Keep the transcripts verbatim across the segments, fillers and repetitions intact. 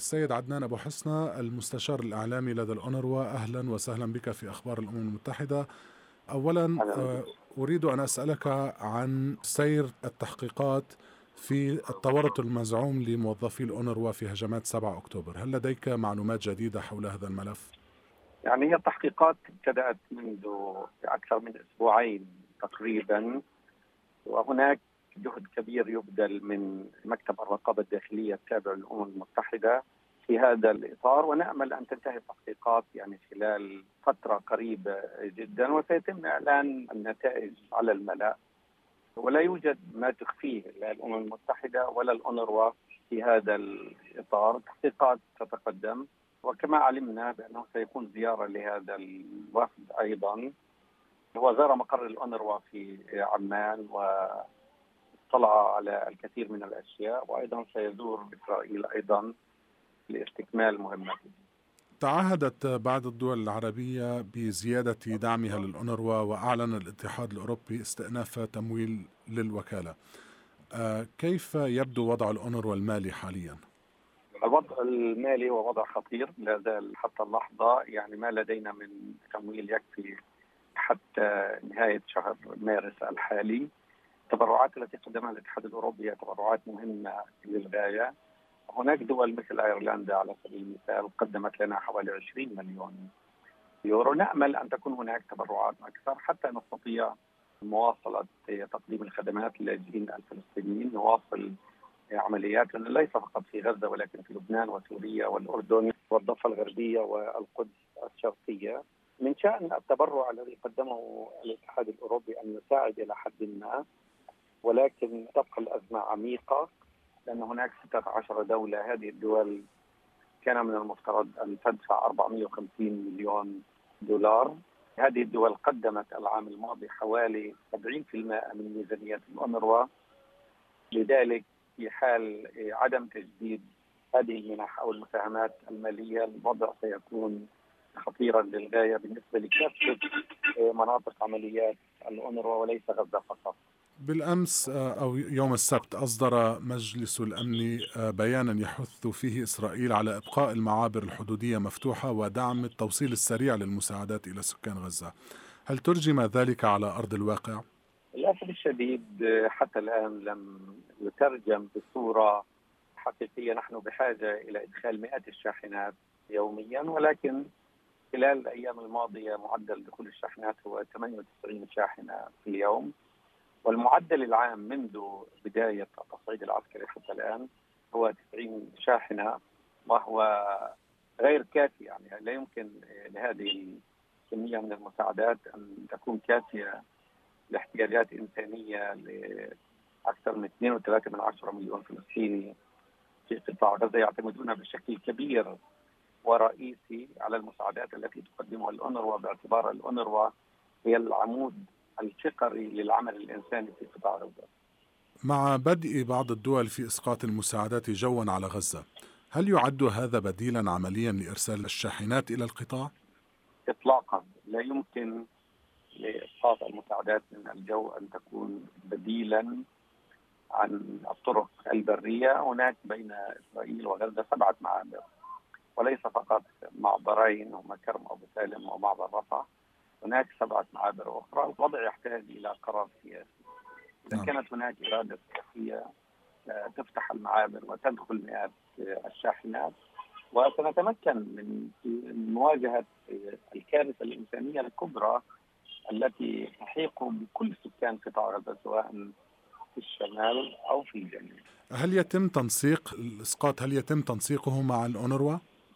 السيد عدنان أبو حسنى، المستشار الإعلامي لدى الأونروا، أهلا وسهلا بك في أخبار الأمم المتحدة. أولا أهلا بك. آه، أريد أن أسألك عن سير التحقيقات في التورط المزعوم لموظفي الأونروا في هجمات سبعة أكتوبر. هل لديك معلومات جديدة حول هذا الملف؟ يعني هي التحقيقات ابتدأت منذ أكثر من أسبوعين تقريبا، وهناك جهد كبير يبذل من مكتب الرقابة الداخلية التابع للأمم المتحدة في هذا الإطار، ونأمل أن تنتهي التحقيقات يعني خلال فترة قريبة جدا، وسيتم إعلان النتائج على الملأ. ولا يوجد ما تخفيه لا الأمم المتحدة ولا الأونروا في هذا الإطار. التحقيقات تتقدم، وكما علمنا بأنه سيكون زيارة لهذا الوفد أيضا. هو زار مقر الأونروا في عمان واطلع على الكثير من الأشياء، وأيضا سيزور إسرائيل أيضا لاستكمال مهمته. تعهدت بعض الدول العربية بزيادة دعمها للأونروا، وأعلن الاتحاد الأوروبي استئناف تمويل للوكالة. آه، كيف يبدو وضع الأونروا المالي حاليا؟ الوضع المالي هو وضع خطير لا زال حتى اللحظة، يعني ما لدينا من تمويل يكفي حتى نهاية شهر مارس الحالي. التبرعات التي قدمها الاتحاد الأوروبي هي تبرعات مهمة للغاية. هناك دول مثل أيرلندا على سبيل المثال قدمت لنا حوالي عشرين مليون يورو. نأمل أن تكون هناك تبرعات أكثر حتى نستطيع مواصلة تقديم الخدمات للاجئين الفلسطينيين، نواصل عملياتنا ليس فقط في غزة ولكن في لبنان وسوريا والأردن والضفة الغربية والقدس الشرقية. من شأن التبرع الذي قدمه الاتحاد الأوروبي أن يساعد إلى حد ما، ولكن تبقى الأزمة عميقة لأن هناك ستة عشر دولة. هذه الدول كان من المفترض أن تدفع أربعمائة وخمسين مليون دولار. هذه الدول قدمت العام الماضي حوالي سبعين بالمئة من ميزانية الأونروا. لذلك في حال عدم تجديد هذه المنح أو المساهمات المالية الوضع سيكون خطيرا للغاية بالنسبة لكافة مناطق عمليات الأونروا وليس غزة فقط. بالأمس أو يوم السبت أصدر مجلس الأمن بيانا يحث فيه إسرائيل على إبقاء المعابر الحدودية مفتوحة ودعم التوصيل السريع للمساعدات إلى سكان غزة. هل ترجم ذلك على أرض الواقع؟ للأسف الشديد حتى الآن لم يترجم بصورة حقيقية. نحن بحاجة إلى إدخال مئات الشاحنات يوميا، ولكن خلال الأيام الماضية معدل دخول الشاحنات هو ثمانية وتسعين شاحنة في اليوم، والمعدل العام منذ بداية التصعيد العسكري حتى الآن هو تسعين شاحنة، وهو غير كافي. يعني لا يمكن لهذه الكمية من المساعدات أن تكون كافية لاحتياجات إنسانية لأكثر من اثنين فاصلة ثلاثة مليون فلسطيني في قطاع غزة يعتمدون بشكل كبير ورئيسي على المساعدات التي تقدمها الأونروا، باعتبار الأونروا هي العمود الفقري للعمل الإنساني في قطاع غزة. مع بدء بعض الدول في إسقاط المساعدات جوا على غزة، هل يعد هذا بديلا عمليا لإرسال الشاحنات إلى القطاع؟ إطلاقا لا يمكن لإسقاط المساعدات من الجو أن تكون بديلا عن الطرق البرية. هناك بين إسرائيل وغزة سبعة معابر، وليس فقط معبرين هما كرم أبو سالم ومعبر رفح، هناك سبعة معابر أخرى. الوضع يحتاج إلى قرار سياسي. إذا نعم. كانت هناك إرادة سياسية تفتح المعابر وتدخل مئات الشاحنات، وسنتمكن من مواجهة الكارثة الإنسانية الكبرى التي تحيق بكل سكان قطاع غزة سواء في الشمال أو في الجنوب. هل يتم تنسيق الإسقاط هل يتم تنسيقه مع الأونروا؟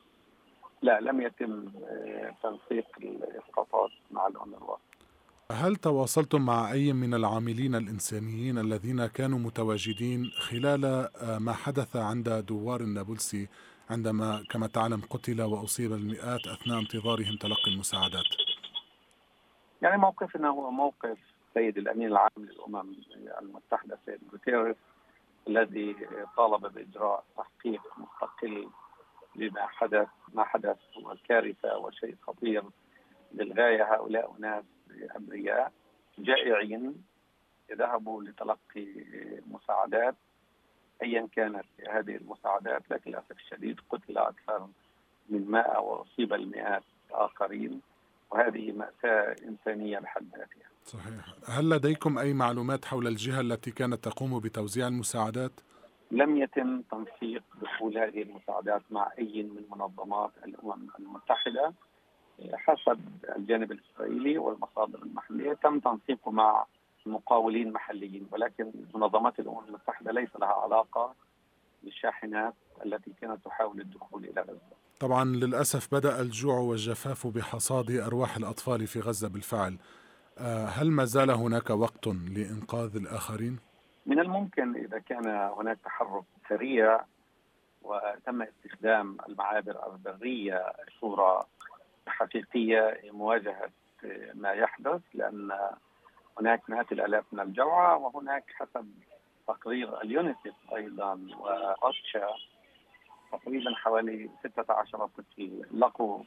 لا، لم يتم تنسيق الإسقاطات مع الأونروا. هل تواصلتم مع أي من العاملين الإنسانيين الذين كانوا متواجدين خلال ما حدث عند دوار النابلسي، عندما كما تعلم قتل وأصيب المئات أثناء انتظارهم تلقي المساعدات؟ يعني موقفنا هو موقف سيد الأمين العام للأمم المتحدة سيد غوتيريس، الذي طالب بإجراء تحقيق مستقل لما حدث. ما حدث هو كارثة وشيء خطير للغاية. هؤلاء ناس أبرياء جائعين يذهبوا لتلقي مساعدات أيا كانت هذه المساعدات، لكن للأسف الشديد قتل إلى أكثر من مائة وأصيب المئات آخرين، وهذه مأساة إنسانية بحد ذاتها. صحيح. هل لديكم أي معلومات حول الجهة التي كانت تقوم بتوزيع المساعدات؟ لم يتم تنسيق دخول هذه المساعدات مع أي من منظمات الأمم المتحدة. حسب الجانب الإسرائيلي والمصادر المحلية تم تنسيقه مع مقاولين محليين، ولكن منظمات الأمم المتحدة ليس لها علاقة بالشاحنات التي كانت تحاول الدخول إلى غزة. طبعا للأسف بدأ الجوع والجفاف بحصاد أرواح الأطفال في غزة بالفعل. هل ما زال هناك وقت لإنقاذ الآخرين؟ من الممكن إذا كان هناك تحرك سريع وتم استخدام المعابر البرية بصورة حقيقية لمواجهة ما يحدث، لأن هناك مئات الآلاف من الجوعى، وهناك حسب تقرير اليونيسيف أيضا وأوتشا تقريبا حوالي ستة عشر طفل لقوا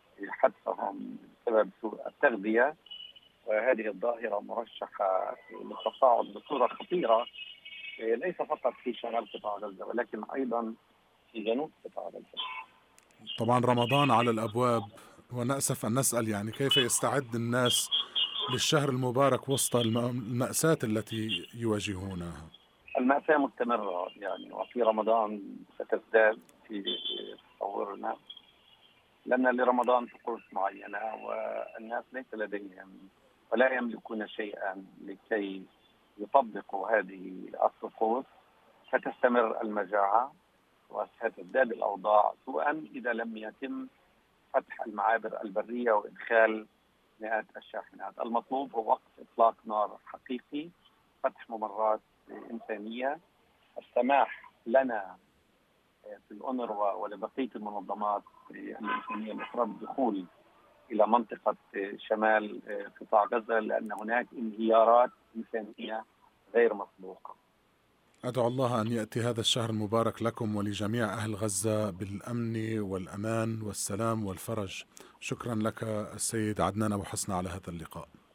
حتفهم بسبب سوء التغذية، وهذه الظاهرة مرشحة للتصاعد بصورة خطيرة ليس فقط في شمال قطاع غزة ولكن أيضا في جنوب قطاع غزة. طبعا رمضان على الأبواب، ونأسف أن نسأل يعني كيف يستعد الناس للشهر المبارك وسط المأساة التي يواجهونها؟ المأساة مستمرة يعني، وفي رمضان ستزداد في تصورنا، لأن لرمضان طقوس معينة والناس ليس لديهم ولا يملكون شيئا لكي يطبقوا هذه الطقوس. ستستمر المجاعة وستزداد الأوضاع سوءا إذا لم يتم فتح المعابر البرية وإدخال مئات الشاحنات. المطلوب هو وقف إطلاق نار حقيقي، فتح ممرات إنسانية، السماح لنا في الأونروا ولبقية المنظمات الإنسانية الأخرى بالدخول إلى منطقة شمال قطاع غزة، لأن هناك انهيارات إنسانية غير مسبوقة. أدعو الله أن يأتي هذا الشهر المبارك لكم ولجميع أهل غزة بالأمن والأمان والسلام والفرج. شكرا لك السيد عدنان أبو حسنة على هذا اللقاء.